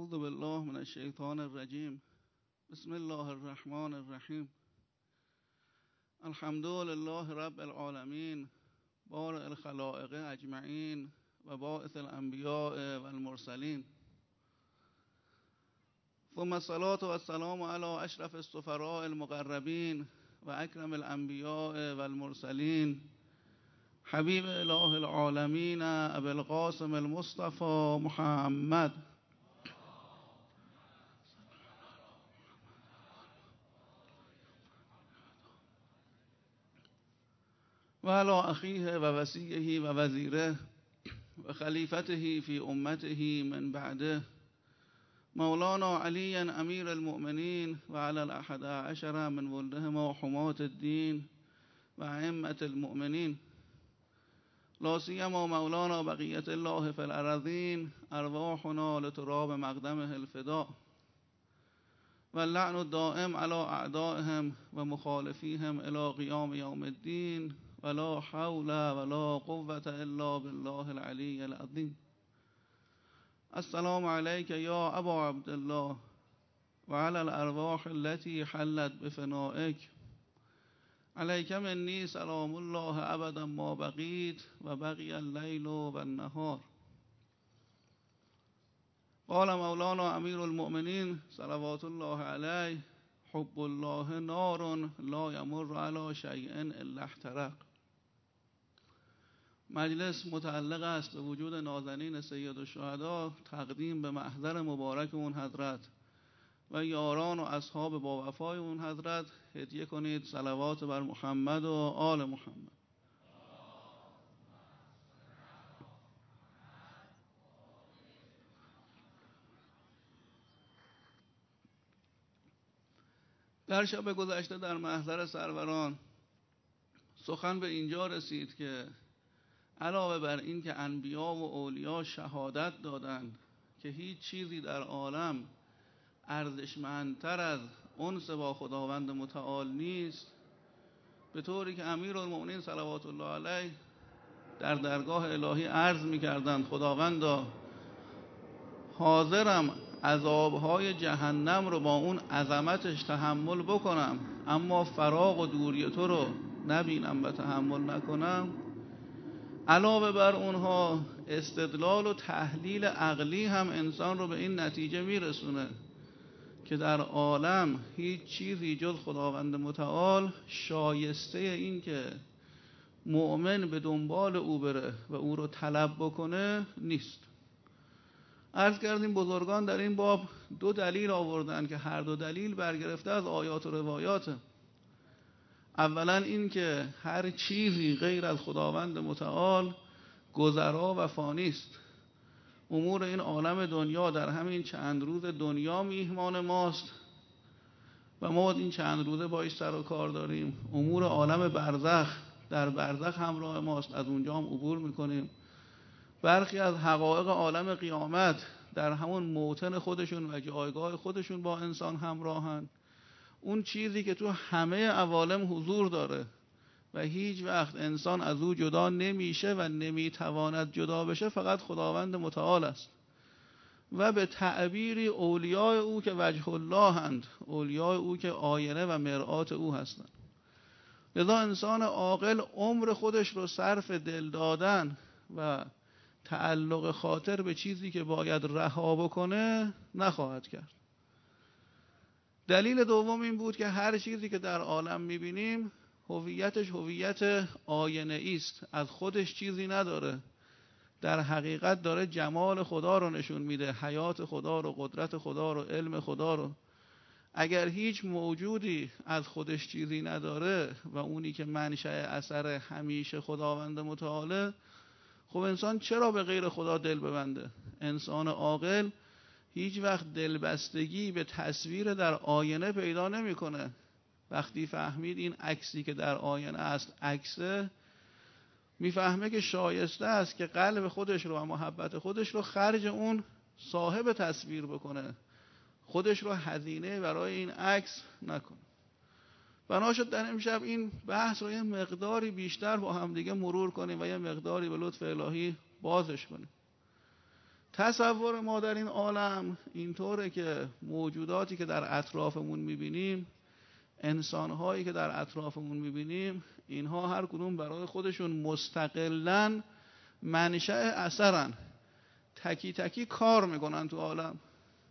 اعوذ بالله من الشیطان الرجیم. بسم الله الرحمن الرحیم. الحمد لله رب العالمین، بارئ الخلائق اجمعین و باعث الانبیاء والمرسلین. ثم الصلاة والسلام علی اشرف السفراء المقربین و اکرم الانبیاء والمرسلین، حبیب اله العالمین ابی القاسم المصطفى محمد و علی اخیه و وصیه و وزیره و خلیفته فی امته من بعده، مولانا علی امیر المؤمنین و علی الاحد عشر من ولدهما حماة الدین و ائمة المؤمنین، لا سیما مولانا بقیة الله فی الارضین، ارواحنا لتراب مقدمه الفداء، واللعن الدائم على اعدائهم و مخالفیهم الی قیام یوم الدین، ولا حول ولا قوة الا بالله العلی العظیم. السلام علیک یا ابا عبدالله و علی الارواح التي حلت بفنائک، علیک منی سلام الله ابدا ما بقیت و بقی اللیل و النهار. قال مولانا امیر المؤمنین صلوات الله علیه: حب الله نار لا یمر علی شیء الا احترق. مجلس متعلق است به وجود نازنین سید الشهدا، تقدیم به محضر مبارک اون حضرت و یاران و اصحاب با وفای اون حضرت هدیه کنید صلوات بر محمد و آل محمد. در شب گذشته در محضر سروران سخن به اینجا رسید که علاوه بر این که انبیا و اولیا شهادت دادند که هیچ چیزی در عالم ارزشمندتر از انس با خداوند متعال نیست، به طوری که امیرالمؤمنین صلوات الله علیه در درگاه الهی عرض می‌کردند: خداوندا، حاضرم عذابهای جهنم رو با اون عظمتش تحمل بکنم، اما فراق و دوری تو رو نبینم و تحمل نکنم. علاوه بر اونها استدلال و تحلیل عقلی هم انسان رو به این نتیجه میرسونه که در عالم هیچ چیزی جز خداوند متعال شایسته این که مؤمن به دنبال او بره و او رو طلب بکنه نیست. عرض کردیم بزرگان در این باب دو دلیل آوردن که هر دو دلیل برگرفته از آیات و روایات. اولا این که هر چیزی غیر از خداوند متعال گذرا و فانی است. امور این عالم دنیا در همین چند روز دنیا میهمان ماست و ما این چند روزه باش سر و کار داریم. امور عالم برزخ در برزخ همراه ماست، از اونجا هم عبور میکنیم. برخی از حقایق عالم قیامت در همون موطن خودشون و جایگاه خودشون با انسان همراهن. اون چیزی که تو همه عوالم حضور داره و هیچ وقت انسان از او جدا نمیشه و نمیتواند جدا بشه فقط خداوند متعال است و به تعبیری اولیاء او که وجه الله هند، اولیاء او که آینه و مرآت او هستند. لذا انسان عاقل عمر خودش رو صرف دل دادن و تعلق خاطر به چیزی که باید رها بکنه نخواهد کرد. دلیل دوم این بود که هر چیزی که در عالم میبینیم هویتش هویت آینه‌ای است، از خودش چیزی نداره، در حقیقت داره جمال خدا رو نشون میده، حیات خدا رو، قدرت خدا رو، علم خدا رو. اگر هیچ موجودی از خودش چیزی نداره و اونی که منشأ اثر همیشه خداوند متعاله، خب انسان چرا به غیر خدا دل ببنده؟ انسان عاقل هیچ وقت دلبستگی به تصویر در آینه پیدا نمیکنه. وقتی فهمید این عکسی که در آینه است عکسه، میفهمه که شایسته است که قلب خودش رو و محبت خودش رو خرج اون صاحب تصویر بکنه، خودش رو هزینه برای این عکس نکنه. بنا شد در امشب این بحث رو یه مقداری بیشتر با هم دیگه مرور کنیم و یه مقداری به لطف الهی بازش کنیم. تصور ما در این عالم اینطوره که موجوداتی که در اطرافمون میبینیم، انسانهایی که در اطرافمون میبینیم، اینها هر کدوم برای خودشون مستقلاً منشأ اثرن، تکی تکی کار میکنن تو عالم.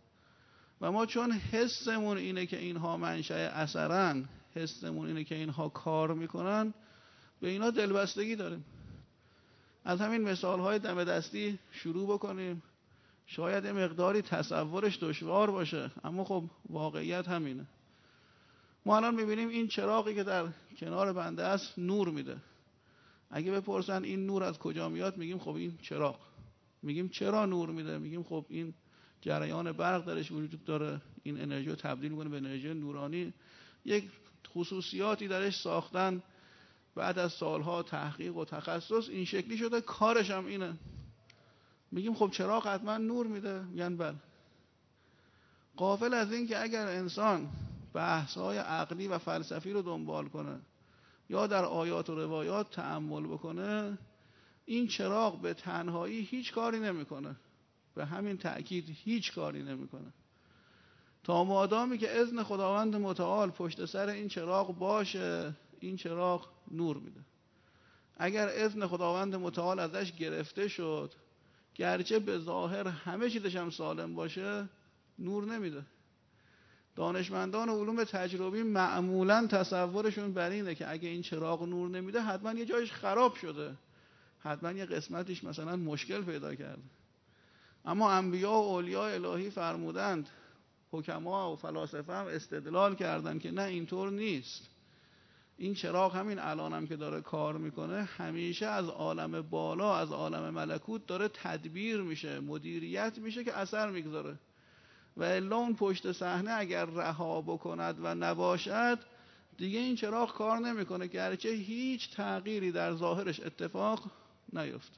و ما چون حسمون اینه که اینها منشأ اثرن، حسمون اینه که اینها کار میکنن، به اینا دلبستگی داریم. از همین مثالهای دم دستی شروع بکنیم. شاید یه مقداری تصورش دشوار باشه، اما خب واقعیت همینه. ما الان میبینیم این چراغی که در کنار بنده است نور میده. اگه بپرسن این نور از کجا میاد، میگیم خب این چراغ. میگیم چرا نور میده؟ میگیم خب این جریان برق درش وجود داره، این انرژی رو تبدیل میکنه به انرژی نورانی، یک خصوصیاتی درش ساختن، بعد از سالها تحقیق و تخصص این شکلی شده، کارش هم اینه. میگیم خب چراغ حتما نور میده؟ میگن بله. غافل از این که اگر انسان بحث‌های عقلی و فلسفی رو دنبال کنه یا در آیات و روایات تأمل بکنه، این چراغ به تنهایی هیچ کاری نمیکنه، به همین تأکید هیچ کاری نمیکنه، تا مادامی که اذن خداوند متعال پشت سر این چراغ باشه، این چراغ نور میده. اگر اذن خداوند متعال ازش گرفته شد، گرچه به ظاهر همه چیزش هم سالم باشه، نور نمیده. دانشمندان علوم تجربی معمولاً تصورشون بر اینه که اگه این چراغ نور نمیده، حتما یه جایش خراب شده، حتما یه قسمتش مثلا مشکل پیدا کرده. اما انبیا و اولیاء الهی فرمودند، حکما و فلاسفه هم استدلال کردن که نه، اینطور نیست. این چراغ همین الانم که داره کار میکنه، همیشه از عالم بالا، از عالم ملکوت داره تدبیر میشه، مدیریت میشه که اثر میگذاره. و الا اون پشت صحنه اگر رها بکند و نباشد، دیگه این چراغ کار نمیکنه، گرچه هیچ تغییری در ظاهرش اتفاق نیفته.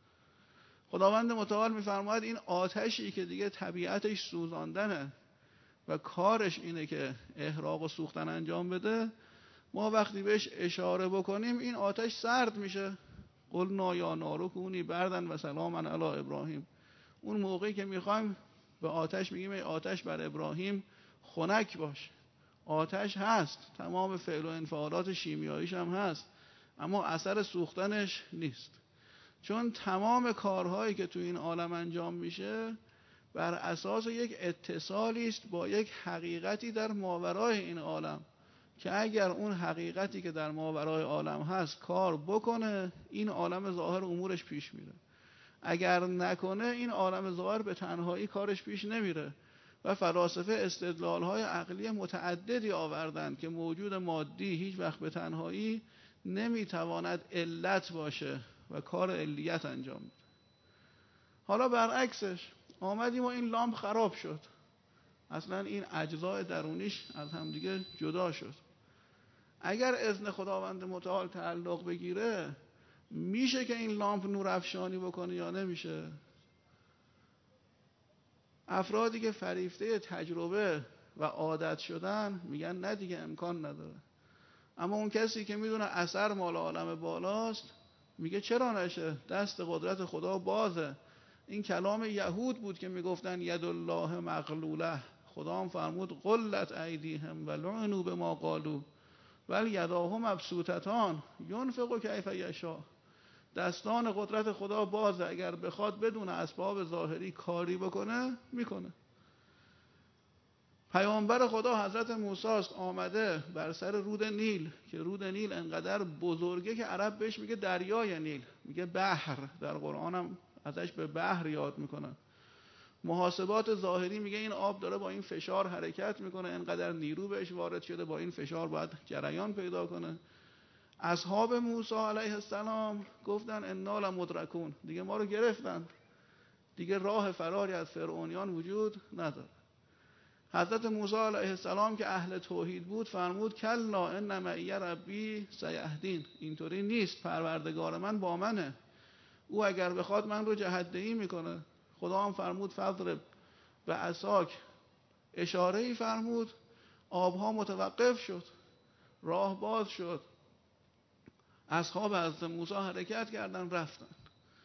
خداوند متعال میفرماید این آتشی که دیگه طبیعتش سوزاندنه و کارش اینه که احراق و سوختن انجام بده، ما وقتی بهش اشاره بکنیم این آتش سرد میشه. قلنا یا نار کونی بردا و سلاما علی ابراهیم. اون موقعی که میخوایم به آتش میگیم ای آتش بر ابراهیم خنک باش. آتش هست، تمام فعل و انفعالات شیمیاییش هم هست، اما اثر سوختنش نیست. چون تمام کارهایی که تو این عالم انجام میشه بر اساس یک اتصالی است با یک حقیقتی در ماورای این عالم، که اگر اون حقیقتی که در ماورای عالم هست کار بکنه، این عالم ظاهر امورش پیش میره. اگر نکنه، این عالم ظاهر به تنهایی کارش پیش نمیره. و فلاسفه استدلال‌های عقلی متعددی آوردند که موجود مادی هیچ وقت به تنهایی نمیتواند علت باشه و کار علیت انجام میده. حالا برعکسش آمدیم و این لامپ خراب شد، اصلا این اجزای درونیش از همدیگه جدا شد. اگر اذن خداوند متعال تعلق بگیره، میشه که این لامپ نور افشانی بکنه یا نمیشه؟ افرادی که فریفته تجربه و عادت شدن میگن نه دیگه، امکان نداره. اما اون کسی که میدونه اثر مال عالم بالاست میگه چرا نشه، دست قدرت خدا بازه. این کلام یهود بود که میگفتن ید الله مغلوله. خدا هم فرمود غلت ایدیهم و لعنوا بما قالوا بل یداه مبسوطتان ینفق کیف یشاء. دستان قدرت خدا بازه، اگر بخواد بدون اسباب ظاهری کاری بکنه میکنه. پیامبر خدا حضرت موسی است، آمده بر سر رود نیل، که رود نیل انقدر بزرگه که عرب بهش میگه دریای نیل، میگه بحر، در قرآن هم ازش به بحر یاد میکنن. محاسبات ظاهری میگه این آب داره با این فشار حرکت میکنه، انقدر نیرو بهش وارد شده، با این فشار باید جریان پیدا کنه. اصحاب موسی علیه السلام گفتن انا لمدرکون، دیگه ما رو گرفتن، دیگه راه فراری از فرعونیان وجود نداره. حضرت موسی علیه السلام که اهل توحید بود فرمود کلا ان معی ربی سیهدین. اینطوری نیست، پروردگار من با منه، او اگر بخواد من رو جهت‌دهی میکنه. خدا هم فرمود فضرب به عصاک، اشاره‌ای فرمود، آبها متوقف شد، راه باز شد، اصحاب حضرت موسی حرکت کردن رفتن.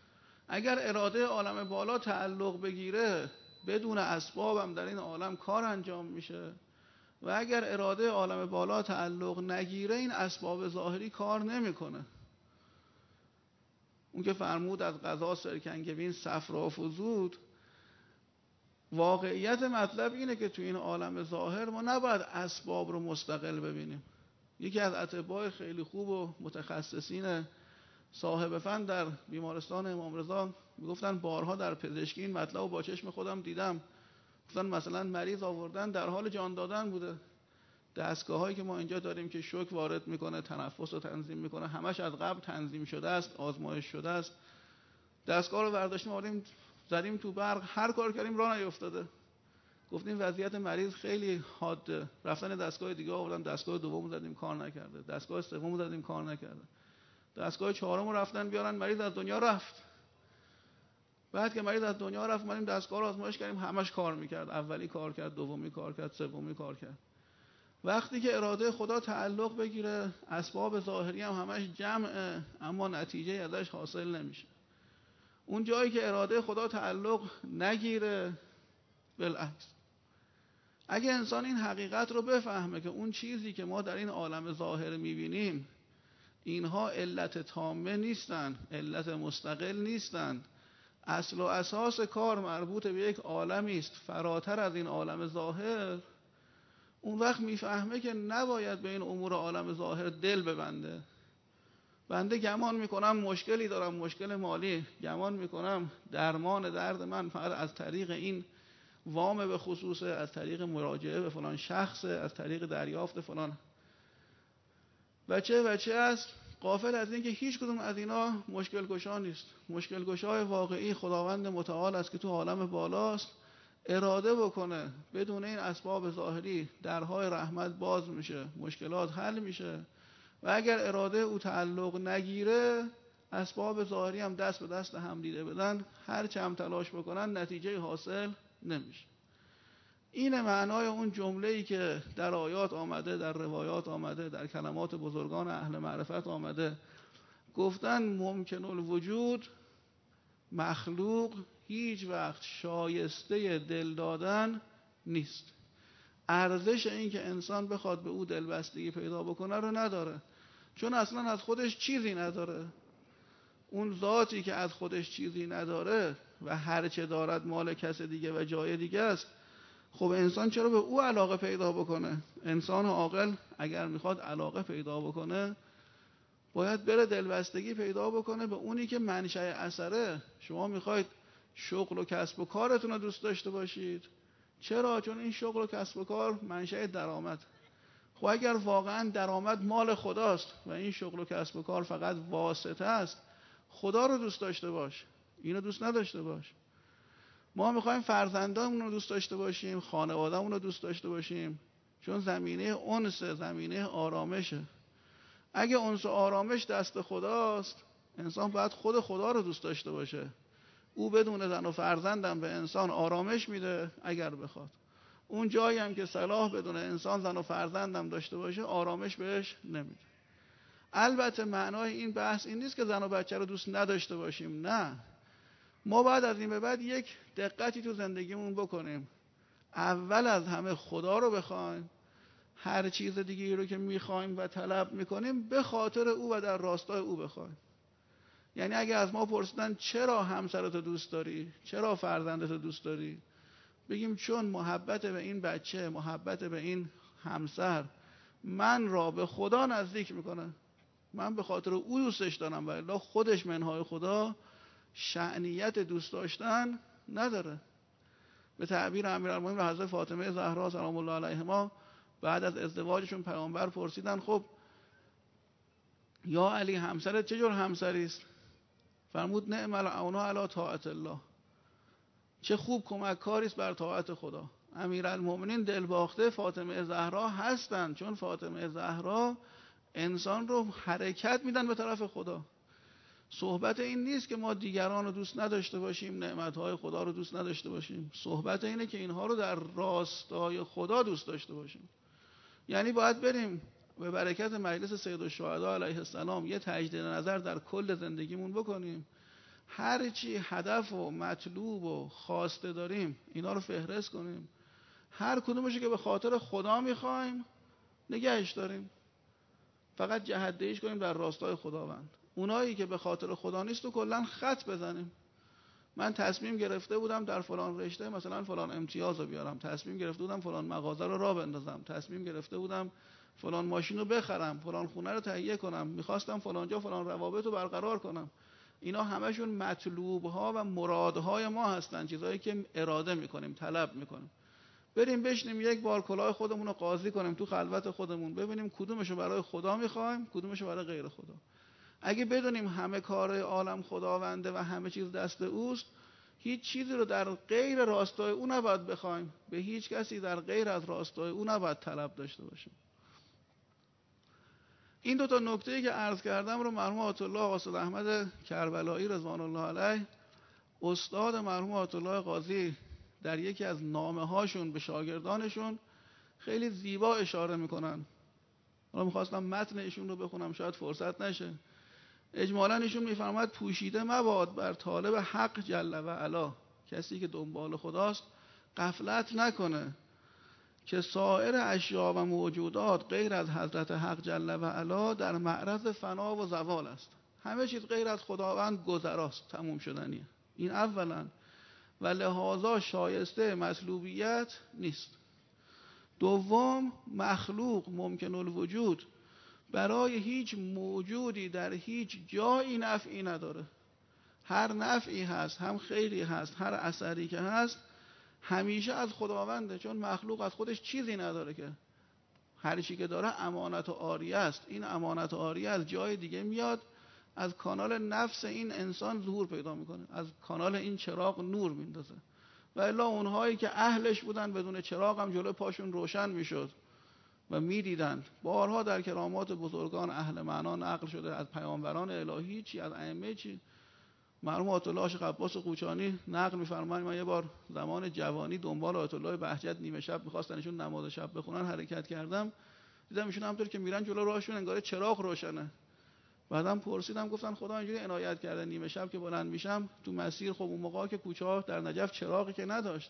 اگر اراده عالم بالا تعلق بگیره بدون اسبابم در این عالم کار انجام میشه و اگر اراده عالم بالا تعلق نگیره این اسباب ظاهری کار نمیکنه. اون که فرمود از قضا سرکنگبین صفرا فزود، واقعیت مطلب اینه که تو این عالم ظاهر ما نباید اسباب رو مستقل ببینیم. یکی از اطباء خیلی خوب و متخصصین صاحب فن در بیمارستان امام رضا میگفتن بارها در پزشکی این مطلب رو با چشم خودم دیدم. گفتن مثلا مریض آوردن در حال جان دادن بوده، دستگاه‌هایی که ما اینجا داریم که شوک وارد میکنه، تنفس رو تنظیم میکنه، همش از قبل تنظیم شده است، آزمایش شده است. دستگاه رو برداشتیم آوردیم زدیم تو برق، هر کار کردیم راه نیفتاده. گفتیم وضعیت مریض خیلی حاده. رفتن دستگاه دیگه آوردن، دستگاه دوم زدیم کار نکرده، دستگاه سوم زدیم کار نکرده، دستگاه چهارم رفتن بیارن مریض از دنیا رفت. بعد که مریض از دنیا رفت اومدیم دستگاه رو آزمایش کردیم، همش کار میکرد، اولی کار کرد، دومی کار کرد، سومی کار کرد. وقتی که اراده خدا تعلق بگیره اسباب ظاهری هم همش جمعه اما نتیجه ازش حاصل نمیشه. اون جایی که اراده خدا تعلق نگیره بالعکس. اگه انسان این حقیقت رو بفهمه که اون چیزی که ما در این عالم ظاهر میبینیم اینها علت تامه نیستن، علت مستقل نیستن، اصل و اساس کار مربوط به یک عالمی است فراتر از این عالم ظاهر، اون وقت میفهمه که نباید به این امور عالم ظاهر دل ببنده. بنده گمان میکنم مشکلی دارم، مشکل مالی، گمان میکنم درمان درد من فقط از طریق این وام به خصوصه، از طریق مراجعه به فلان شخص، از طریق دریافت فلان بچه است، غافل از این که هیچ کدوم از اینا مشکل گشا نیست. مشکل گشای واقعی خداوند متعال است که تو عالم بالاست. اراده بکنه بدون این اسباب ظاهری درهای رحمت باز میشه، مشکلات حل میشه. و اگر اراده او تعلق نگیره اسباب ظاهری هم دست به دست هم دیده بدن، هر چه هم تلاش بکنن نتیجه حاصل نمیشه. این معنای اون جمله‌ای که در آیات آمده، در روایات آمده، در کلمات بزرگان اهل معرفت آمده. گفتن ممکن الوجود مخلوق هیچ وقت شایسته دل دادن نیست. ارزش این که انسان بخواد به او دلبستگی پیدا بکنه رو نداره، چون اصلا از خودش چیزی نداره. اون ذاتی که از خودش چیزی نداره و هر چه دارد مال کس دیگه و جای دیگه است، خب انسان چرا به او علاقه پیدا بکنه؟ انسان عاقل اگر میخواد علاقه پیدا بکنه باید بره دلبستگی پیدا بکنه به اونی که منشأ اثره. شما میخواید شغل و کسب و کارتون رو دوست داشته باشید. چرا؟ چون این شغل و کسب و کار منشأ درآمد. خب اگر واقعا درآمد مال خداست و این شغل و کسب و کار فقط واسطه است، خدا رو دوست داشته باش، اینو دوست نداشته باش. ما میخوایم فرزندامون رو دوست داشته باشیم، خانواده‌مون رو دوست داشته باشیم، چون زمینه انس، زمینه آرامشه. اگه انس و آرامش دست خداست، انسان باید خود خدا رو دوست داشته باشه. او بدون زن و فرزندم به انسان آرامش میده اگر بخواد. اون جایی هم که صلاح بدون انسان زن و فرزندم داشته باشه آرامش بهش نمیده. البته معنای این بحث این نیست که زن و بچه رو دوست نداشته باشیم، نه. ما باید از این به بعد یک دقتی تو زندگیمون بکنیم. اول از همه خدا رو بخوایم، هر چیز دیگه رو که میخوایم و طلب میکنیم به خاطر او و در راستای او بخوایم. یعنی اگه از ما پرسیدن چرا همسرتو دوست داری، چرا فرزندتو دوست داری، بگیم چون محبت به این بچه، محبت به این همسر من را به خدا نزدیک میکنه، من به خاطر او دوستش دارم و الا خودش منهای خدا شأنیت دوست داشتن نداره. به تعبیر امیرالمومنین حضرت فاطمه زهرا سلام الله علیهما بعد از ازدواجشون پیامبر پرسیدن خب یا علی همسرت چه جور همسری است؟ فرمود نعم العون علی طاعت الله، چه خوب کمک کاری است بر طاعت خدا. امیرالمومنین دلباخته فاطمه زهرا هستند، چون فاطمه زهرا انسان رو حرکت میدن به طرف خدا. صحبت این نیست که ما دیگران رو دوست نداشته باشیم، نعمتهای خدا رو دوست نداشته باشیم. صحبت اینه که اینها رو در راستای خدا دوست داشته باشیم. یعنی باید بریم به برکت مجلس سید الشهدا علیه السلام یه تجدید نظر در کل زندگیمون بکنیم. هر چی هدف و مطلوب و خواسته داریم اینا رو فهرست کنیم، هر کدومشو که به خاطر خدا میخوایم نگهش داریم، فقط جهت‌دهیش کنیم در راستای خداوند. اونایی که به خاطر خدا نیست و کلا خط بزنیم. من تصمیم گرفته بودم در فلان رشته مثلا فلان امتیاز رو بیارم، تصمیم گرفته بودم فلان مغازه رو راه بندازم، تصمیم گرفته بودم فلان ماشین رو بخرم، فلان خونه رو تهیه کنم، میخواستم فلان جا فلان روابط رو برقرار کنم. اینا همشون مطلوب‌ها و مرادهای ما هستن، چیزایی که اراده میکنیم، طلب میکنیم. بریم بشینیم یک بار کلاه خودمون رو قاضی کنیم تو خلوت خودمون، ببینیم کدومشو برای خدا میخوایم، کدومشو برای غیر خدا. اگه بدونیم همه کار عالم خداونده و همه چیز دست اوست، هیچ چیزی رو در غیر راستای او نباید بخوایم، به هیچ کسی در غیر از راستای او نباید طلب داشته باشیم. این دو تا نکته‌ای که عرض کردم رو مرحوم آیت الله قاصد احمد کربلایی رضوان الله علیه، استاد مرحوم آیت الله قاضی، در یکی از نامه‌هاشون به شاگردانشون خیلی زیبا اشاره میکنن. حالا میخواستم متن ایشون رو بخونم، شاید فرصت نشه. اجمالاً ایشون میفرماید پوشیده مباد بر طالب حق جل و علا، کسی که دنبال خداست غفلت نکنه که سایر اشیا و موجودات غیر از حضرت حق جل و علا در معرض فنا و زوال است. همه چیز غیر از خداوند گذراست، تموم شدنیه. این اولا، و لحاظا شایسته مطلوبیت نیست. دوم، مخلوق ممکن الوجود برای هیچ موجودی در هیچ جایی نفعی نداره. هر نفعی هست، هم خیری هست، هر اثری که هست همیشه از خداونده، چون مخلوق از خودش چیزی نداره که. هر چی که داره امانت و عاریه است. این امانت و عاریه از جای دیگه میاد، از کانال نفس این انسان ظهور پیدا میکنه، از کانال این چراغ نور میندازه. و الا اونهایی که اهلش بودن بدون چراغ هم جلو پاشون روشن میشد و میدیدند. بارها در کرامات بزرگان اهل معنا نقل شده، از پیامبران الهی چی از ائمه چی. مرحوم آیت الله شیخ عباس قوچانی نقل می‌فرمایند من یه بار زمان جوانی دنبال آیت الله بهجت نیمه شب می‌خواستن ایشون نماز شب بخونن حرکت کردم، دیدم ایشون همونطور که میرن جلو راهشون انگار چراغ روشنه. بعدم پرسیدم، گفتن خدا اینجوری عنایت کرده نیمه شب که بلند میشم تو مسیر، خب اون موقع که کوچه‌ها در نجف چراغی که نداشت،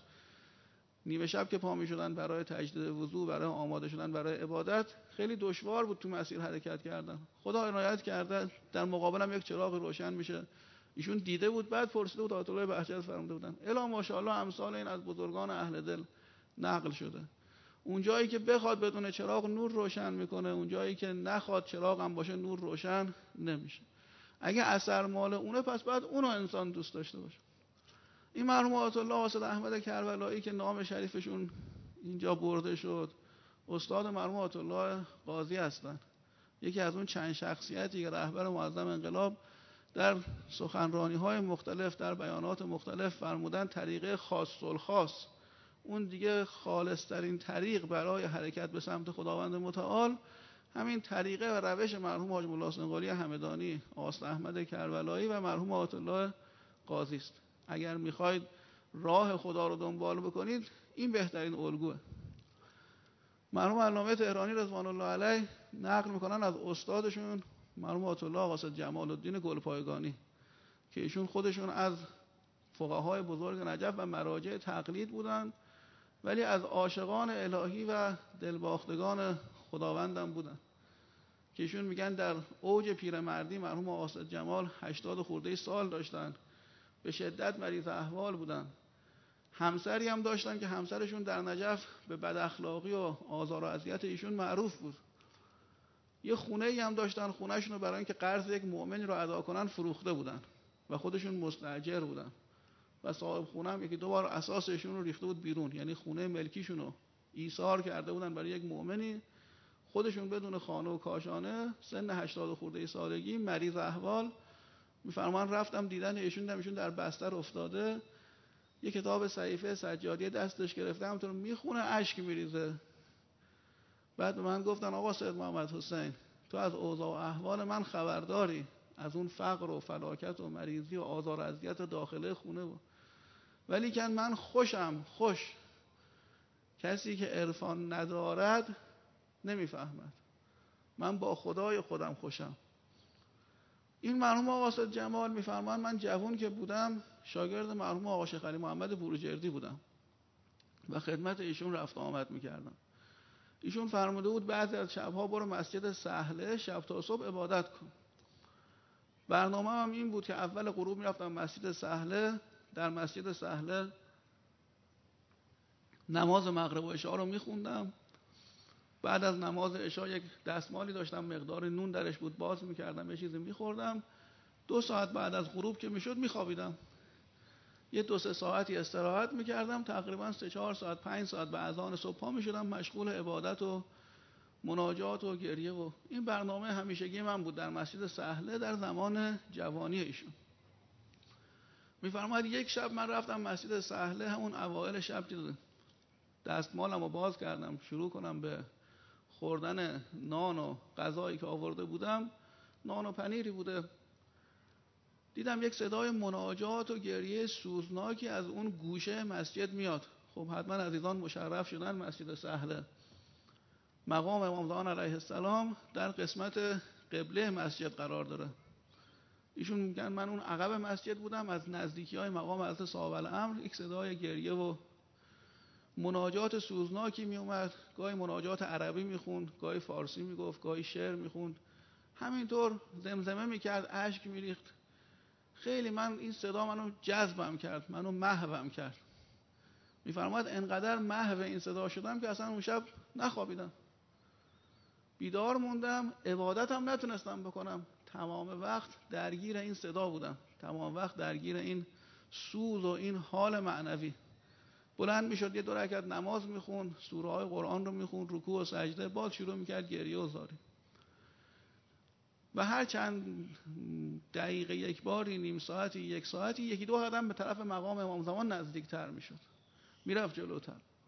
نیمه شب که پا می‌شدن برای تجدید وضو، برای آماده شدن برای عبادت، خیلی دشوار بود تو مسیر حرکت کردن. خدا عنایت کرده در مقابلم یک چراغ روشن میشه. ایشون دیده بود، بعد پرسیده بود آیت الله بهجت فرموده بودن الا ماشاءالله امثال این از بزرگان اهل دل نقل شده. اون جایی که بخواد بدون چراغ نور روشن میکنه، اون جایی که نخواد چراغ هم باشه نور روشن نمیشه. اگه اثر مال اونه پس بعد اونو انسان دوست داشته باشه. این مرحوم آیت الله قاصد احمد کربلایی که نام شریفشون اینجا برده شد، استاد مرحوم آیت الله قاضی هستن. یکی از اون چند شخصیتی که رهبر معظم انقلاب در سخنرانی‌های مختلف، در بیانات مختلف فرمودن طریقه خاص الخاص، اون دیگه خالص‌ترین طریق برای حرکت به سمت خداوند متعال، همین طریقه و روش مرحوم حاج مولا حسین قلی همدانی، آقا احمد کربلایی و مرحوم آیت الله قاضی است. اگر میخواید راه خدا رو دنبال بکنید این بهترین الگوه. مرحوم علامه تهرانی رضوان الله علیه نقل میکنن از استادشون مرحوم آیت الله قاصد جمال الدین گلپایگانی که ایشون خودشون از فقهای بزرگ نجف و مراجع تقلید بودن، ولی از عاشقان الهی و دلباختگان خداوندم بودن، که ایشون میگن در اوج پیرمردی مرحوم قاصد جمال 80 خورده سال داشتن، به شدت مریض احوال بودن. همسری هم داشتن که همسرشون در نجف به بد اخلاقی و آزار و اذیت ایشون معروف بود. یه خونه‌ای هم داشتن، خونه‌شون رو برای اینکه قرض یک مؤمنی رو ادا کنن فروخته بودن و خودشون مستاجر بودن و صاحب خونه هم یکی دو بار اساسشون رو ریخته بود بیرون، یعنی خونه ملکیشون رو ایثار کرده بودن برای یک مؤمنی، خودشون بدون خانه و کاشانه، سن 80 خورده سالگی، مریض احوال. میفرمان رفتم دیدن ایشون در بستر افتاده، یه کتاب صحیفه سجادیه دستش گرفته، همونطور میخونه اشک میریزه. بعد به من گفتن آقا سید محمد حسین، تو از اوضاع و احوال من خبرداری، از اون فقر و فلاکت و مریضی و آزار و اذیت داخله خونه بود، ولی که من خوشم، خوش کسی که عرفان ندارد نمیفهمد، من با خدای خودم خوشم. این مرحوم آقا استاد جمال میفرمان من جوان که بودم شاگرد مرحوم آقا شیخ علی محمد بروجردی بودم و خدمت ایشون رفت آمد میکردم. ایشون فرموده بود بعضی از شبها برو مسجد سهله شب تا صبح عبادت کن. برنامه هم این بود که اول غروب میرفتم مسجد سهله، در مسجد سهله نماز مغرب و عشاء رو میخوندم. بعد از نماز عشاء یک دستمالی داشتم مقدار نون درش بود باز میکردم یه چیزی میخوردم. 2 ساعت بعد از غروب که میشد میخوابیدم. یه 2-3 ساعتی استراحت میکردم. تقریبا 3-4 ساعت 5 ساعت به اذان صبح پا میشدم مشغول عبادت و مناجات و گریه و این برنامه همیشگی من بود در مسجد سهله در زمان جوانی ایشون. میفرماید یک شب من رفتم مسجد سهله، همون اوایل شب که دستمالم رو باز کردم شروع کنم به خوردن نان و غذایی که آورده بودم، نان و پنیری بوده، دیدم یک صدای مناجات و گریه سوزناکی از اون گوشه مسجد میاد. خب حتما عزیزان مشرف شدن مسجد سهله. مقام امام زمان علیه السلام در قسمت قبله مسجد قرار داره. ایشون میگن من اون عقب مسجد بودم، از نزدیکی های مقام حضرت صاحب الامر یک صدای گریه و مناجات سوزناکی می اومد. گاهی مناجات عربی میخوند، گاهی فارسی میگفت، گاهی شعر میخوند، همینطور زمزمه میکرد، اشک میریخت. خیلی من این صدا منو جذبم کرد، منو محوم کرد. میفرماد انقدر محو این صدا شدم که اصلا اون شب نخوابیدم، بیدار موندم، عبادتم نتونستم بکنم. تمام وقت درگیر این صدا بودم، تمام وقت درگیر این سوز و این حال معنوی. بلند میشد یه 2 رکعت نماز میخوند، سوره های قرآن رو میخوند، رکوع و سجده، باز شروع میکرد گریه و زاری. و هر چند دقیقه یک باری، نیم ساعتی، 1 ساعتی، 1-2 قدم به طرف مقام امام زمان نزدیکتر میشد، میرفت جلوتر.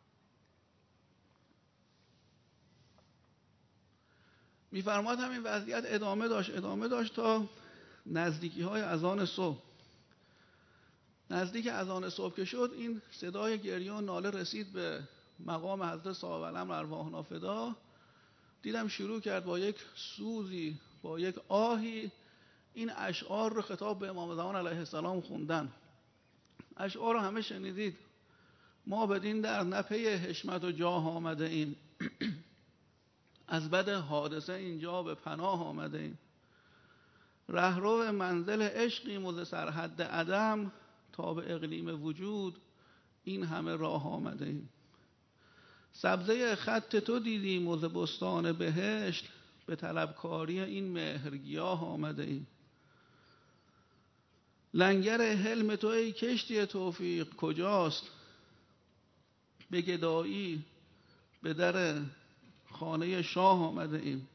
میفرماد همین وضعیت ادامه داشت تا نزدیکی های اذان صبح. نزدیک اذان صبح که شد این صدای گریه و ناله رسید به مقام حضرت صاحب الامر ارواحنا فدا. دیدم شروع کرد با یک سوزی، با یک آهی این اشعار رو خطاب به امام زمان علیه السلام خوندن. اشعار رو همه شنیدید. ما بدین در نپی حشمت و جاه آمده ایم، از بد حادثه اینجا به پناه آمده ایم. رهرو منزل عشقیم و ز سرحد عدم، تا به اقلیم وجود این همه راه آمده ایم. سبزه خط تو دیدیم و ز بستان بهشت، به طلبکاری این مهرگیاه آمده ایم. لنگر حلم تو ای کشتی توفیق کجاست، به گدایی به در خانه شاه آمده ایم.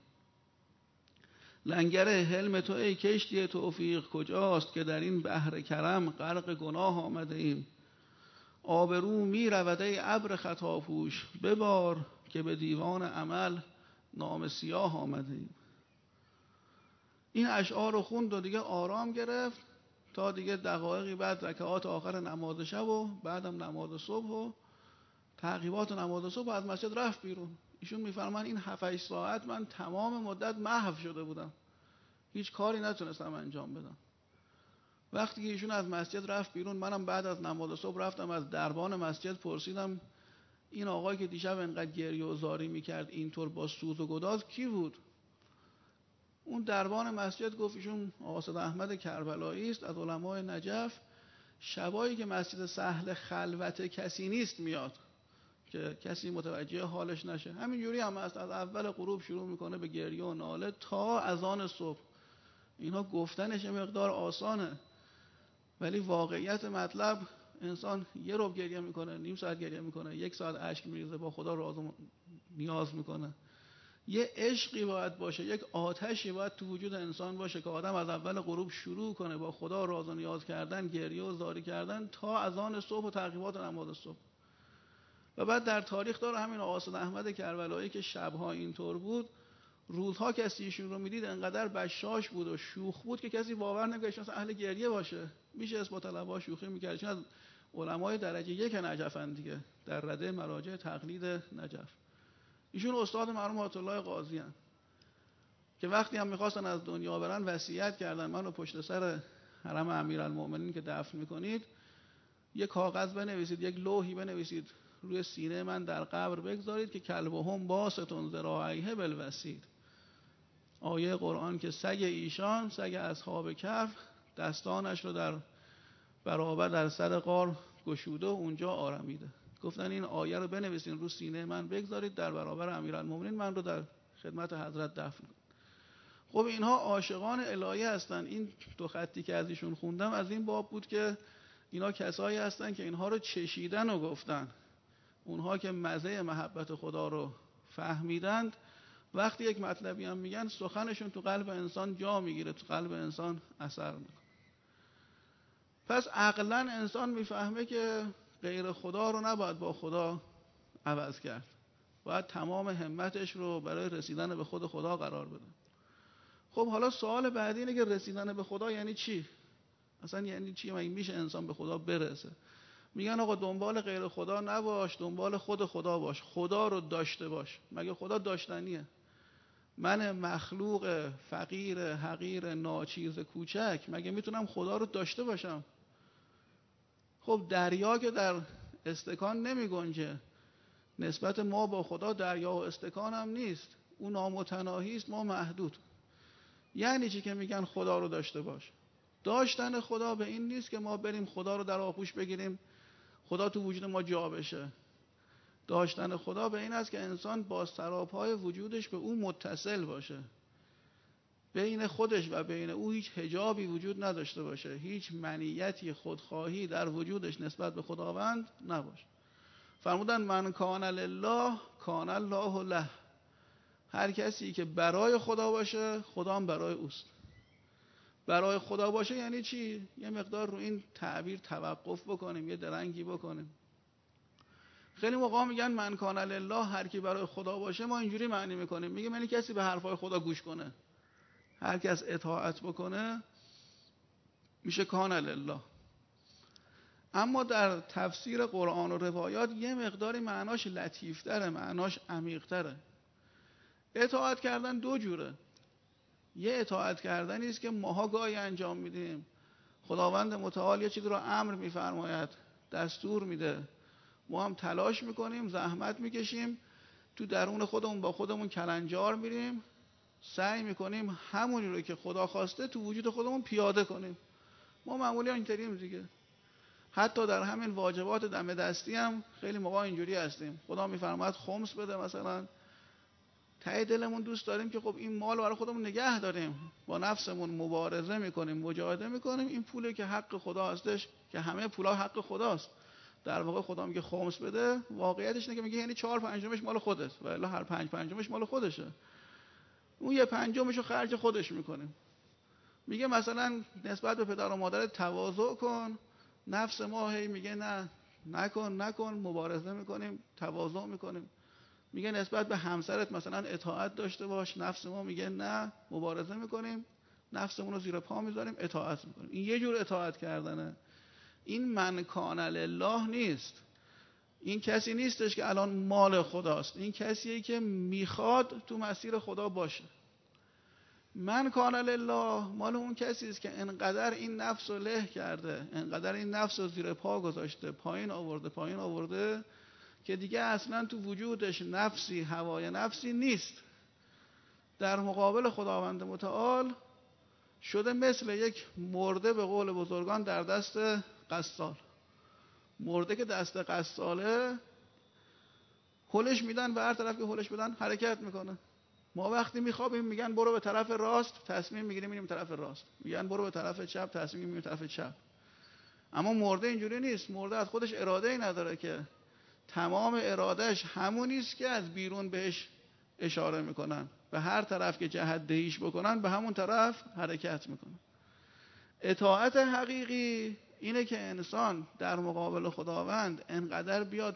لنگر حلم تو ای کشتی توفیق کجاست، که در این بحر کرم غرق گناه آمده ایم. آبرو می رود ای ابر خطاپوش ببار، که به دیوان عمل نام سیاه آمده ایم. این اشعار رو خوند و دیگه آرام گرفت تا دیگه دقایقی بعد رکعات آخر نماز شب و بعدم نماز صبح و تعقیبات نماز صبح از مسجد رفت بیرون. ایشون میفرمان این 7-8 ساعت من تمام مدت محو شده بودم، هیچ کاری نتونستم انجام بدم. وقتی که ایشون از مسجد رفت بیرون، منم بعد از نماز صبح رفتم از دربان مسجد پرسیدم این آقایی که دیشب انقدر گریه و زاری میکرد اینطور با سوز و گداز کی بود؟ اون دربان مسجد گفت ایشون آقا استاد احمد کربلایی است، از علمای نجف. شبایی که مسجد سهل خلوت کسی نیست میاد که کسی متوجه حالش نشه. همینجوری هم است، از اول غروب شروع میکنه به گریه و ناله تا اذان صبح. اینا گفتنش مقدار آسانه، ولی واقعیت مطلب انسان 1 ربع گریه میکنه، نیم ساعت گریه میکنه، 1 ساعت اشک میریزه، با خدا راز و نیاز میکنه. یه عشقی باید باشه، یک آتشی باید تو وجود انسان باشه که آدم از اول غروب شروع کنه با خدا راز و نیاز کردن، گریه و زاری کردن تا اذان صبح و تعقیبات نماز صبح. و بعد در تاریخ داره همین آقا استاد احمد کربلایی که شبها اینطور بود، روزها کسی ایشون رو میدید انقدر بشاش بود و شوخ بود که کسی باور نمی‌کرد مثلا اهل گریه باشه. میشه اسم با طلبه‌ها شوخی می‌کرد، چون از علمای درجه 1 نجفن دیگه، در رده مراجع تقلید نجف. ایشون استاد مرحوم آیت الله قاضی ان. که وقتی هم میخواستن از دنیا برن وصیت کردن منو پشت سر حرم امیرالمومنین که دفن میکنید یک کاغذ بنویسید، یک لوحی بنویسید روی سینه من در قبر بگذارید که کلبهم باسطون ذراعیه بالوسید. آیه قرآن که سگ ایشان، سگ اصحاب کهف، دستانش رو در برابر در سر غار گشوده و اونجا آرمیده. گفتن این آیه رو بنویسین رو سینه من بگذارید در برابر امیرالمومنین من رو در خدمت حضرت دفن کنید. خب اینها عاشقان الهی هستن. این دو خطی که از ایشون خوندم از این باب بود که اینا کسایی هستن که اینها رو چشیدن و گفتن. اونها که مزه محبت خدا رو فهمیدند وقتی یک مطلبی هم میگن سخنشون تو قلب انسان جا میگیره، تو قلب انسان اثر میکنه. پس عقلا انسان میفهمه که غیر خدا رو نباید با خدا عوض کرد، باید تمام همتش رو برای رسیدن به خود خدا قرار بده. خب حالا سوال بعدی اینه که رسیدن به خدا یعنی چی؟ اصلا یعنی چی؟ مگه میشه انسان به خدا برسه؟ میگن آقا دنبال غیر خدا نباش، دنبال خود خدا باش، خدا رو داشته باش. مگه خدا داشتنیه؟ من مخلوق فقیر حقیر ناچیز کوچک مگه میتونم خدا رو داشته باشم؟ خب دریا که در استکان نمی گنجه، نسبت ما با خدا دریا و استکان هم نیست، اون نامتناهی است، ما محدود. یعنی چی که میگن خدا رو داشته باش؟ داشتن خدا به این نیست که ما بریم خدا رو در آغوش بگیریم خدا تو وجود ما جا بشه. داشتن خدا به این است که انسان با سراپای وجودش به او متصل باشه، بین خودش و بین او هیچ حجابی وجود نداشته باشه، هیچ منیتی خودخواهی در وجودش نسبت به خداوند نباشه. فرمودن من کان لله کان الله له. هر کسی که برای خدا باشه خدا هم برای اوست. برای خدا باشه یعنی چی؟ یه مقدار رو این تعبیر توقف بکنیم، یه درنگی بکنیم. خیلی موقع میگن من کان لله، هر کی برای خدا باشه. ما اینجوری معنی میکنیم، میگه یعنی کسی به حرفای خدا گوش کنه، هر کس اطاعت بکنه میشه کان لله. اما در تفسیر قرآن و روایات یه مقداری معناش لطیفتره، معناش عمیق‌تره. اطاعت کردن دو جوره. یه اطاعت کردنی است که ماها گاهی انجام میدیم. خداوند متعال یه چیزی رو امر میفرماید، دستور میده، ما هم تلاش میکنیم، زحمت میکشیم، تو درون خودمون با خودمون کلنجار میریم، سعی میکنیم همونی رو که خدا خواسته تو وجود خودمون پیاده کنیم. ما معمولی اینطوریم دیگه. حتی در همین واجبات دم دستی هم خیلی موقع اینجوری هستیم. خدا میفرماید خمس بده مثلا، ته دلمون دوست داریم که خب این مال رو برای خودمون نگه داریم، با نفسمون مبارزه میکنیم، مجاهده میکنیم، این پولی که حق خدا هستش، که همه پولا حق خداست، در واقع خدا میگه خمس بده، واقعیتش اینه که میگه یعنی 4/5 مال خودت، و الا هر 5/5 مال خودشه، اون 1/5 رو خرج خودش میکنیم. میگه مثلا نسبت به پدر و مادر تواضع کن، نفس ما هی میگه نه نکن، مبارزه میکنیم، تواضع میکنیم. میگه نسبت به همسرت مثلا اطاعت داشته باش، نفس ما میگه نه، مبارزه میکنیم، نفسمون رو زیر پا میذاریم، اطاعت میکنیم. این یه جور اطاعت کردنه. این من کان لله نیست. این کسی نیستش که الان مال خداست، این کسیه که میخواد تو مسیر خدا باشه. من کان لله مال اون کسی است که انقدر این نفس رو له کرده، انقدر این نفس رو زیر پا گذاشته، پایین آورده که دیگه اصلا تو وجودش نفسی، هوای نفسی نیست. در مقابل خداوند متعال شده مثل یک مرده، به قول بزرگان در دست قصال. مرده که دست قصاله، هلش میدن به هر طرف که هلش بدن حرکت میکنه. ما وقتی میخوابیم میگن برو به طرف راست، تصمیم میگیریم میریم طرف راست، میگن برو به طرف چپ، تصمیم میگیریم طرف چپ. اما مرده اینجوری نیست. مرده از خودش اراده ای نداره که، تمام ارادهش همونی است که از بیرون بهش اشاره میکنن، به هر طرف که جهت دهیش بکنن به همون طرف حرکت میکنه. اطاعت حقیقی اینه که انسان در مقابل خداوند انقدر بیاد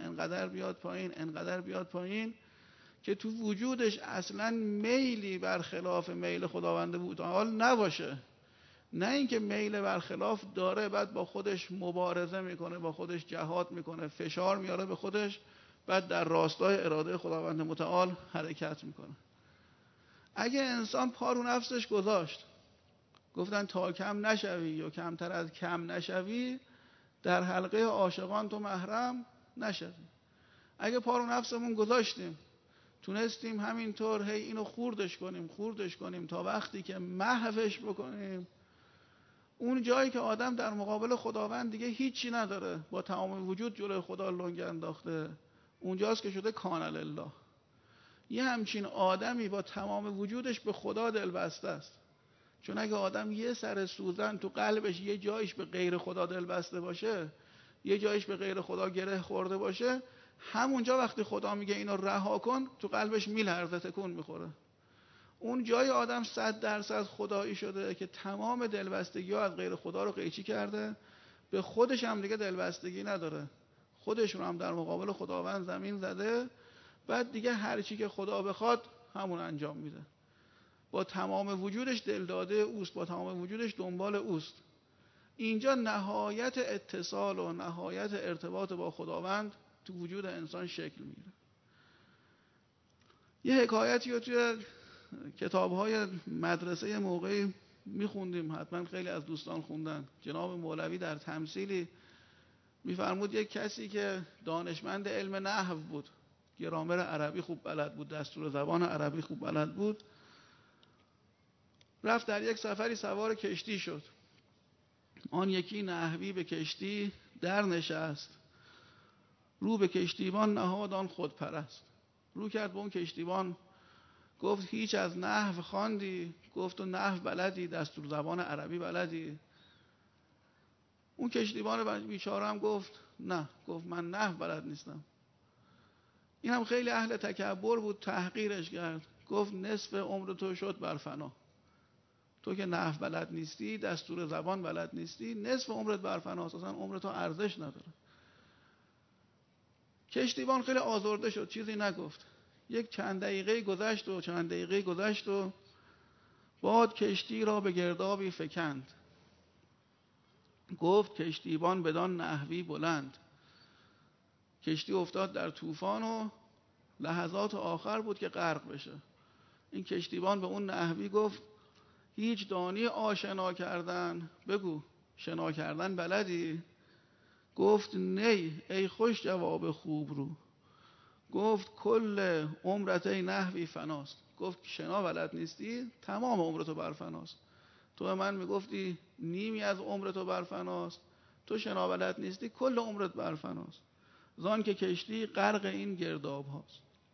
پایین که تو وجودش اصلا میلی برخلاف میل خداوند متعال نباشه. نه اینکه میل برخلاف داره بعد با خودش مبارزه میکنه، با خودش جهاد میکنه، فشار میاره به خودش، بعد در راستای اراده خداوند متعال حرکت میکنه. اگه انسان پا رو نفسش گذاشت، گفتن تا کم نشوی یا کمتر از کم نشوی، در حلقه عاشقان تو محرم نشوی. اگه پا رو نفسمون گذاشتیم، تونستیم همینطور هی اینو خوردش کنیم تا وقتی که محوش بکنیم، اون جایی که آدم در مقابل خداوند دیگه هیچی نداره، با تمام وجود جلوی خدا لنگ انداخته، اونجاست که شده کان لله. یه همچین آدمی با تمام وجودش به خدا دل بسته است. چون اگه آدم یه سر سوزن تو قلبش یه جایش به غیر خدا دل بسته باشه، یه جایش به غیر خدا گره خورده باشه، همونجا وقتی خدا میگه اینو رها کن، تو قلبش میلرزه، تکون میخوره. اون جای آدم 100% خدایی شده که تمام دلبستگی ها از غیر خدا رو قیچی کرده، به خودش هم دیگه دلبستگی نداره، خودش رو هم در مقابل خداوند زمین زده، بعد دیگه هر چی که خدا بخواد همون انجام میده. با تمام وجودش دل داده اوست، با تمام وجودش دنبال اوست. اینجا نهایت اتصال و نهایت ارتباط با خداوند تو وجود انسان شکل میگیره. یه حکایتی رو توی کتاب‌های مدرسه موقعی میخوندیم، حتما خیلی از دوستان خوندن. جناب مولوی در تمثیلی میفرمود یک کسی که دانشمند علم نحو بود، گرامر عربی خوب بلد بود، دستور زبان عربی خوب بلد بود، رفت در یک سفری سوار کشتی شد. آن یکی نحوی به کشتی در نشست، رو به کشتیبان نهاد آن خودپرست. رو کرد به اون کشتیبان، گفت هیچ از نحو خواندی؟ گفت تو نحو بلدی، دستور زبان عربی بلدی؟ اون کشتیبان بیچاره هم گفت نه، گفت من نحو بلد نیستم. این هم خیلی اهل تکبر بود، تحقیرش کرد، گفت نصف عمر تو شد بر فنا. تو که نحو بلد نیستی، دستور زبان بلد نیستی، نصف عمرت بر فناست، اصلا عمر تو ارزش نداره. کشتیبان خیلی آزرده شد، چیزی نگفت. یک چند دقیقه گذشت و باد کشتی را به گردابی فکند. گفت کشتیبان بدان نحوی بلند. کشتی افتاد در طوفان و لحظات آخر بود که غرق بشه. این کشتیبان به اون نحوی گفت هیچ دانی آشنا کردن؟ بگو شنا کردن بلدی؟ گفت نی ای خوش جواب خوب رو. گفت کل عمرت ای نحوی فناست. گفت شنا بلد نیستی، تمام عمرتو بر فناست. تو به من میگفتی نیمی از عمرتو بر فناست، تو شنا بلد نیستی، کل عمرت بر فناست. زان که کشتی غرق این گرداب هاست.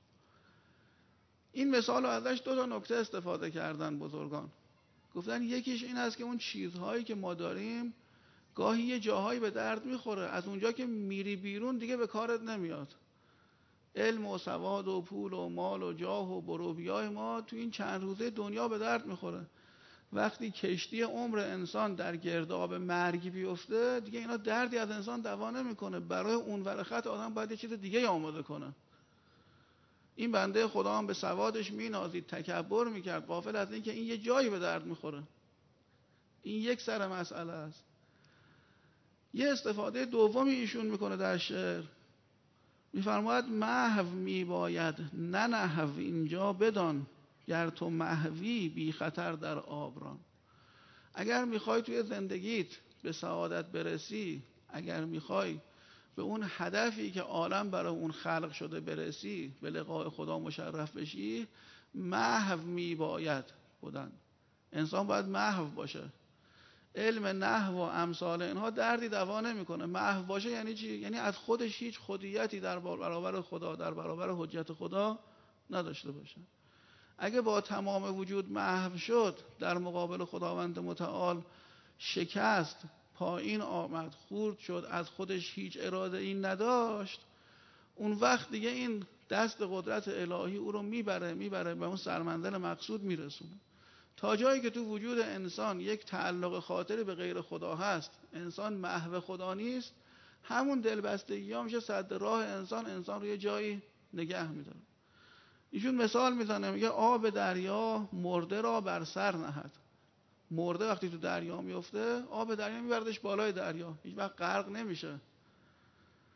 این مثال رو ازش دو تا نکته استفاده کردن بزرگان. گفتن یکیش این است که اون چیزهایی که ما داریم گاهی یه جاهایی به درد میخوره، از اونجا که میری بیرون دیگه به کارت نمیاد. علم و سواد و پول و مال و جاه و بروبیای ما تو این چند روزه دنیا به درد میخوره. وقتی کشتی عمر انسان در گرداب مرگ بیفته، دیگه اینا دردی از انسان دوا نمیکنه. برای اون ور خط آدم باید یه چیز دیگه آماده کنه. این بنده خدا هم به سوادش مینازید، تکبر میکرد، غافل از این که این یه جایی به درد میخوره. این یک سر مسئله است. یه استفاده دومی ایشون میکنه در شعر، میفرماید محو میباید نه نحو اینجا بدان، گر تو محوی بی خطر در آبران. اگر میخوای توی زندگیت به سعادت برسی، اگر میخوای به اون هدفی که عالم برای اون خلق شده برسی، به لقاء خدا مشرف بشی، محو میباید بودن. انسان باید محو باشه. علم نحو و امثال اینها دردی دوا نمیکنه. محو باشه یعنی چی؟ یعنی از خودش هیچ خودیتی در برابر خدا، در برابر حجت خدا نداشته باشه. اگه با تمام وجود محو شد، در مقابل خداوند متعال شکست، پایین آمد، خورد شد، از خودش هیچ اراده ای نداشت، اون وقت دیگه این دست قدرت الهی او رو میبره به اون سرمنزل مقصود میرسونه. تا جایی که تو وجود انسان یک تعلق خاطری به غیر خدا هست، انسان محو خدا نیست، همون دلبستگی ها میشه سد راه انسان رو یه جایی نگه میداره. ایشون مثال میزنه، میگه آب دریا مرده را بر سر نهد. مرده وقتی تو دریا میفته، آب دریا میبردش بالای دریا، هیچ وقت غرق نمیشه.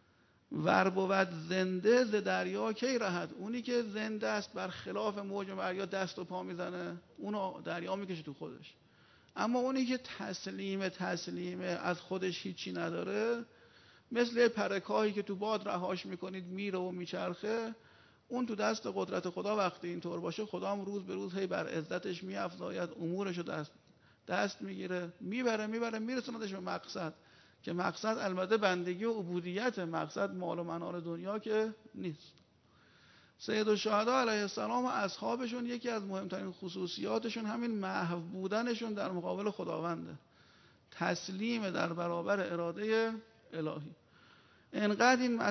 ور بود زنده ز دریا کی رهد. اونی که زنده است بر خلاف موج و دریا دست و پا میزنه اونو دریا میکشه تو خودش. اما اونی که تسلیمه از خودش هیچی نداره، مثل پرکاهی که تو باد رهاش میکنید میره و میچرخه، اون تو دست قدرت خدا وقتی اینطور باشه، خدا هم روز به روز هی بر عزتش میافزاید، امورشو دست میگیره، میبره میرسوندش به مقصد، که مقصد البته بندگی و عبودیت، مقصد مال و منال دنیا که نیست. سید الشهدا علیه السلام و اصحابشون یکی از مهمترین خصوصیاتشون همین محو بودنشون در مقابل خداونده، تسلیم در برابر اراده الهی. انقدر این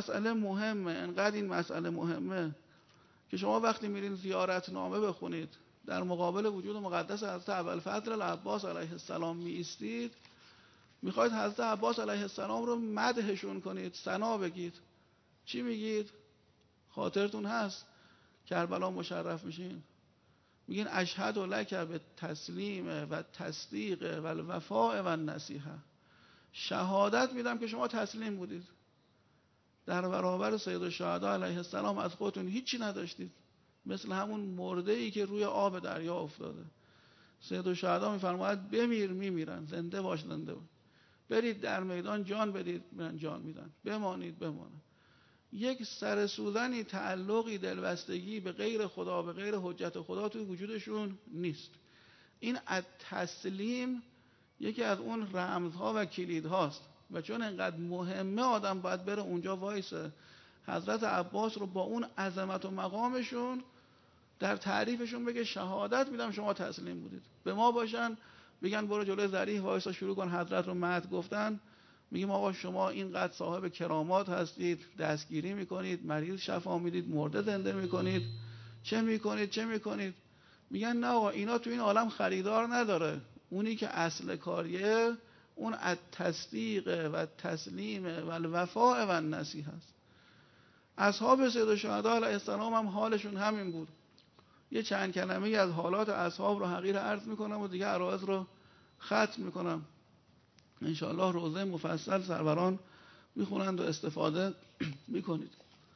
مسئله مهمه که شما وقتی میرین زیارتنامه بخونید، در مقابل وجود مقدس حضرت ابوالفضل العباس علیه السلام می ایستید، میخواید حضرت عباس علیه السلام رو مدحشون کنید، ثنا بگید، چی میگید؟ خاطرتون هست کربلا مشرف میشین، میگین اشهد لک به تسلیم و تصدیق و الوفاء و النصیحه، شهادت میدم که شما تسلیم بودید در برابر سید الشهدا علیه السلام، از خودتون هیچی نداشتید، مثل همون مرده که روی آب دریا افتاده. سید الشهدا میفرماید بمیر میمیرن، زنده باش زنده باش، برید در میدان جان بدید من جان میدن، بمانید بمانن. یک سرسوزنی، تعلقی، دلبستگی به غیر خدا، به غیر حجت خدا توی وجودشون نیست. این التسلیم یکی از اون رمزها و کلیدهاست و چون انقدر مهمه آدم باید بره اونجا وایسه، حضرت عباس رو با اون عظمت و مقامشون در تعریفشون بگه شهادت میدم شما تسلیم بودید. به ما باشن بگن برو جلوی ذریح وایسا شروع کن حضرت رو مدح گفتن، میگیم آقا شما اینقدر صاحب کرامات هستید، دستگیری میکنید، مریض شفا میدید، مرده زنده میکنید، چه میکنید؟ میگن نه آقا اینا تو این عالم خریدار نداره، اونی که اصل کاریه اون التصدیق و تسلیم و الوفاء و النصیحه است. اصحاب سید الشهدا علیه السلام هم حالشون همین بود. یه چند کلمه از حالات اصحاب رو حقیر عرض میکنم و دیگه عرایض رو ختم میکنم. انشاءالله روزه مفصل سروران میخونند و استفاده میکنید.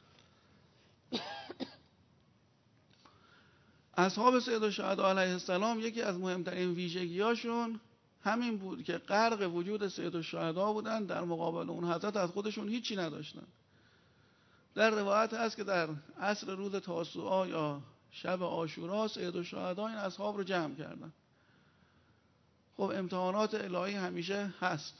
اصحاب سید الشهدا علیه السلام یکی از مهمترین ویژگیاشون همین بود که غرق وجود سید الشهدا بودن، در مقابل اون حضرت از خودشون هیچی نداشتن. در روایت هست که در عصر روز تاسوعا یا شب عاشورا سید الشهدا این اصحاب رو جمع کردن. خب امتحانات الهی همیشه هست،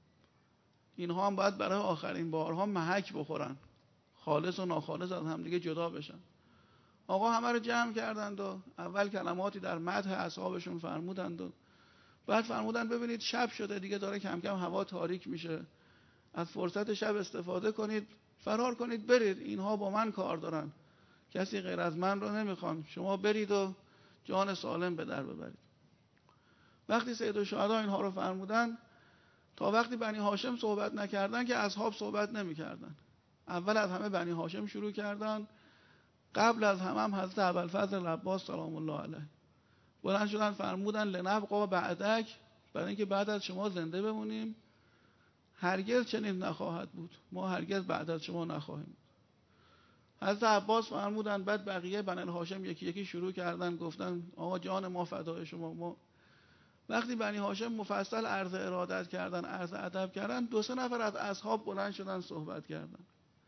اینها هم باید برای آخرین بارها محک بخورن، خالص و ناخالص از همدیگه جدا بشن. آقا همه رو جمع کردند و اول کلماتی در مدح اصحابشون فرمودند و بعد فرمودند ببینید شب شده دیگه، داره کم کم هوا تاریک میشه، از فرصت شب استفاده کنید، فرار کنید برید، اینها با من کار دارن، کسی غیر از من رو نمیخوان، شما برید و جان سالم به در ببرید. وقتی سید الشهدا اینها رو فرمودن، تا وقتی بنی هاشم صحبت نکردن که اصحاب صحبت نمیکردن. اول از همه بنی هاشم شروع کردن، قبل از همه حضرت ابوالفضل العباس سلام الله علیه بلند شدن فرمودن لنبقا بعدک، برای اینکه بعد از شما زنده بمونیم، هرگز چنین نخواهد بود، ما هرگز بعد از شما نخواهیم. حضرت عباس فرمودن، بعد بقیه بنی هاشم یکی یکی شروع کردن گفتن آقا جان ما فدای شما. ما وقتی بنی هاشم مفصل عرض ارادت کردن، عرض ادب کردن، 2-3 نفر از اصحاب بلند شدن صحبت کردن.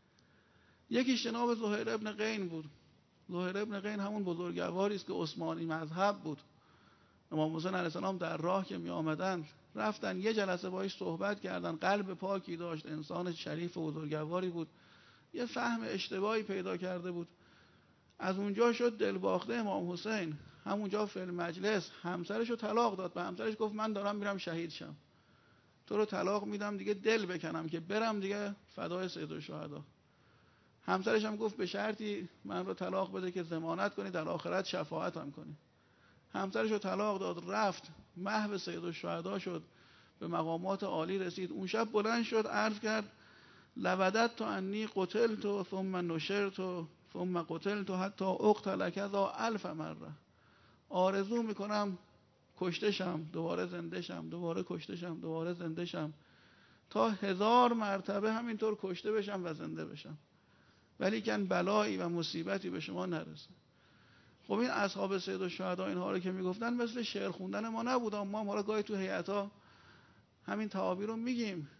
یکی جناب زهیر ابن قین بود. زهیر ابن قین همون بزرگواری است که عثمانی مذهب بود. امام حسین علیه السلام در راه که می آمدند رفتن یه جلسه باهاش صحبت کردن، قلب پاکی داشت، انسان شریف و بزرگواری بود، یه فهم اشتباهی پیدا کرده بود. از اونجا شد دلباخته امام حسین، همونجا فی المجلس همسرش رو طلاق داد، به همسرش گفت من دارم میرم شهید شم، تو رو طلاق میدم دیگه دل بکنم که برم دیگه فدای سید الشهدا. همسرش هم گفت به شرطی من رو طلاق بده که ضمانت کنی در آخرت شفاعتم کنی. همسرش رو طلاق داد، رفت محو سید الشهدا شد، به مقامات عالی رسید. اون شب بلند شد عرض کرد لوددت انی قتلت ثم نشرت ثم قتلت حتی اقتل کذا 1000 مره. آرزو میکنم کشته شم، دوباره زنده شم، دوباره کشته شم، دوباره زنده شم، تا 1000 مرتبه همینطور کشته بشم و زنده بشم، ولی کن بلایی و مصیبتی به شما نرسه. خب این اصحاب سید الشهدا اینها رو که میگفتن مثل شعر خوندن ما نبود. ما حالا گاهی تو هیئت‌ها همین تعابیر رو میگیم،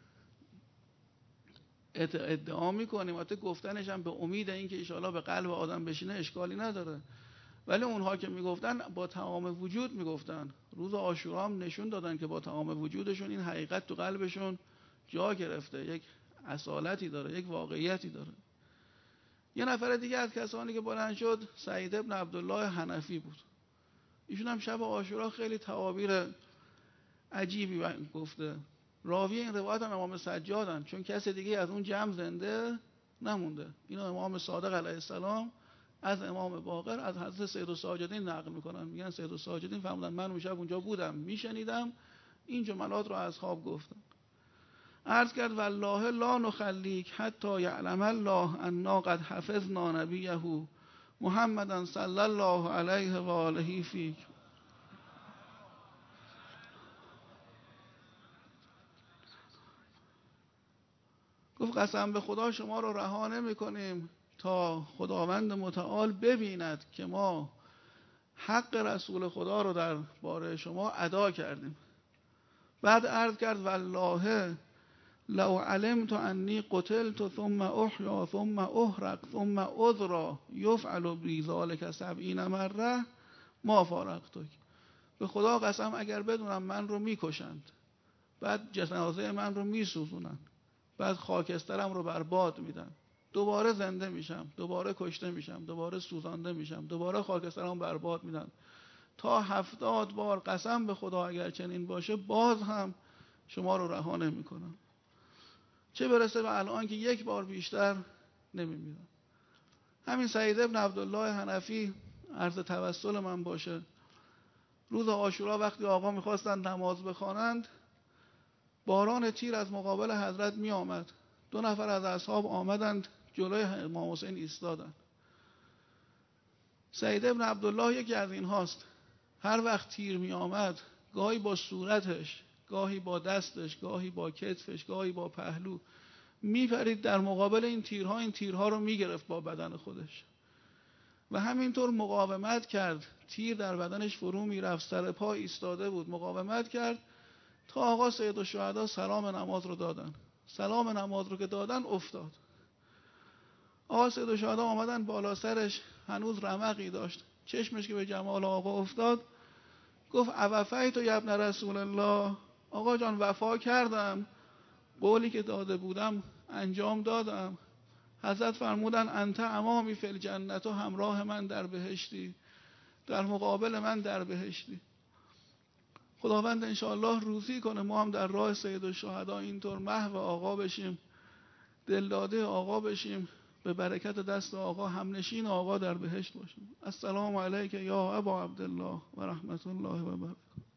ادعا میکنیم، البته گفتنش هم به امید اینکه ان شاءالله به قلب آدم بشینه اشکالی نداره، ولی اونها که میگفتن با تمام وجود میگفتن. روز عاشورا هم نشون دادن که با تمام وجودشون این حقیقت تو قلبشون جا گرفته، یک اصالتی داره، یک واقعیتی داره. یه نفر دیگه از کسانی که بلند شد سعید ابن عبدالله حنفی بود. ایشون هم شب عاشورا خیلی تعابیر عجیبی گفته. راوی این روایت هم امام سجادن، چون کسی دیگه از اون جمع زنده نمونده. اینو امام صادق علیه السلام از امام باقر از حضرت سید الساجدین نقل میکنن. میگن سید الساجدین فرمودن من اون شب اونجا بودم، میشنیدم این جملات رو از خواب گفتن. عرض کرد والله لا نخلیک حتی یعلم الله انا قد حفظنا نبیه محمدا صلی الله علیه و آله فیک. گفت قسم به خدا شما رو رها نمی‌کنیم تا خداوند متعال ببیند که ما حق رسول خدا رو در باره شما ادا کردیم. بعد عرض کرد والله لو علمت انی قتلت ثم احیا ثم احرق ثم اذرى یفعل بی ذلک 70 مره ما فارقتک. به خدا قسم اگر بدونم من رو میکشند، بعد جنازه من رو میسوزونن، بعد خاکسترم رو برباد میدن، دوباره زنده میشم، دوباره کشته میشم، دوباره سوزانده میشم، دوباره خاکسترم برباد میدن، تا 70 بار قسم به خدا اگر چنین باشه باز هم شما رو رها نمیکنم. چه برسه به الان که یک بار بیشتر نمیمیرم. همین سعید ابن عبدالله حنفی عرض توسل من باشه، روز عاشورا وقتی آقا میخواستن نماز بخوانند باران تیر از مقابل حضرت می آمد. 2 نفر از اصحاب آمدند جلوی امام حسین ایستادند. سعید ابن عبدالله یکی از این هاست. هر وقت تیر می آمد گاهی با صورتش، گاهی با دستش، گاهی با کتفش، گاهی با پهلو می پرید در مقابل این تیرها رو می گرفت با بدن خودش و همینطور مقاومت کرد. تیر در بدنش فرو می رفت، سر پا ایستاده بود، مقاومت کرد تا آقا سید الشهدا سلام نماز رو دادن. سلام نماز رو که دادن افتاد. آقا سید الشهدا آمدن بالا سرش، هنوز رمقی داشت، چشمش که به جمال آقا افتاد گفت اوفیت یا ابن رسول الله، آقا جان وفا کردم، قولی که داده بودم انجام دادم. حضرت فرمودن انت امامی فی الجنت، و همراه من در بهشتی، در مقابل من در بهشتی. خداوند انشاءالله روزی کنه ما هم در راه سید الشهدا اینطور محو آقا بشیم، دلداده آقا بشیم، به برکت دست آقا همنشین آقا در بهشت باشیم. السلام علیک یا ابا عبدالله و رحمت الله و برکاته.